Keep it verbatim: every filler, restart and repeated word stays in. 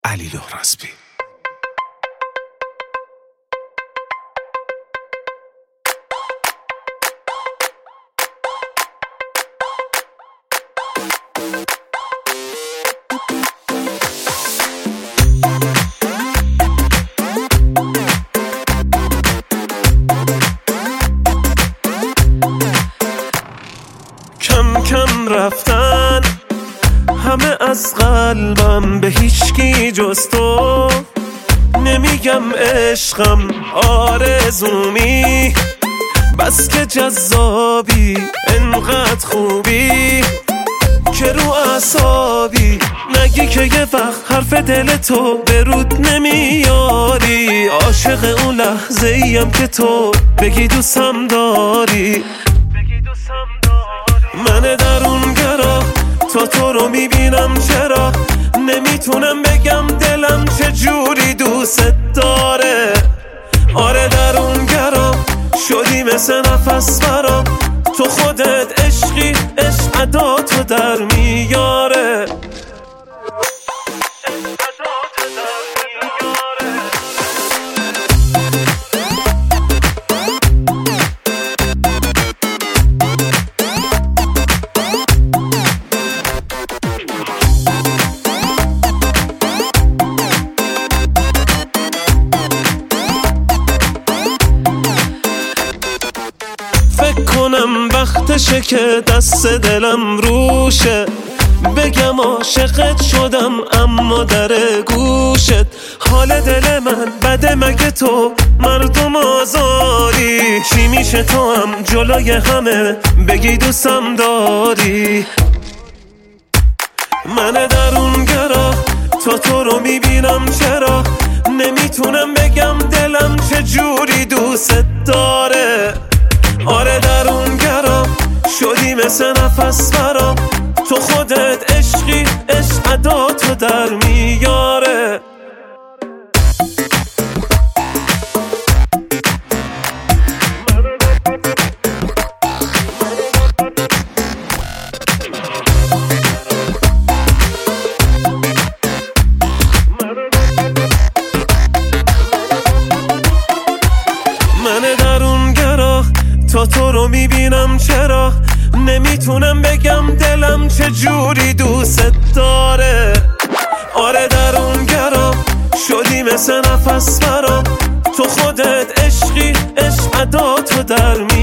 علی لهرازبی. کم کم رفتن همه از قلبم، به هیچکی جز تو نمیگم عشقم آرزومی، بس که جذابی انقدر خوبی که رو اعصابی، نگی که یه وقت حرف دل تو به رود نمیاری، عاشق اون لحظه ایم که تو بگی دوستم داری. من درونگرا تا تو رو میبینم، چرا نمیتونم بگم دلم چجوری دوست داره. آره درونگرا شدی مثل نفس برام، تو خودت عشقی، عشق عداتو در میاره. فکر کنم وقتشه که دست دلم روشه، بگم عاشقت شدم اما در گوشت. حال دل من بده مگه تو مردم آزاری، چی میشه تو هم جلوی همه بگی دوستم داری. من درونگرا تا تو رو میبینم، چرا نمیتونم بگم دلم چجوری دوست داره. آره درونگرا شدی مثل نفس برام، تو خودت عشقی، عشق عداتو در میاره. من درونگرا تا تو رو میبینم، چرا نمیتونم بگم دلم چجوری دوست داره. آره درونگرا شدی مثل نفس برام، تو خودت عشقی، عشق عداتو در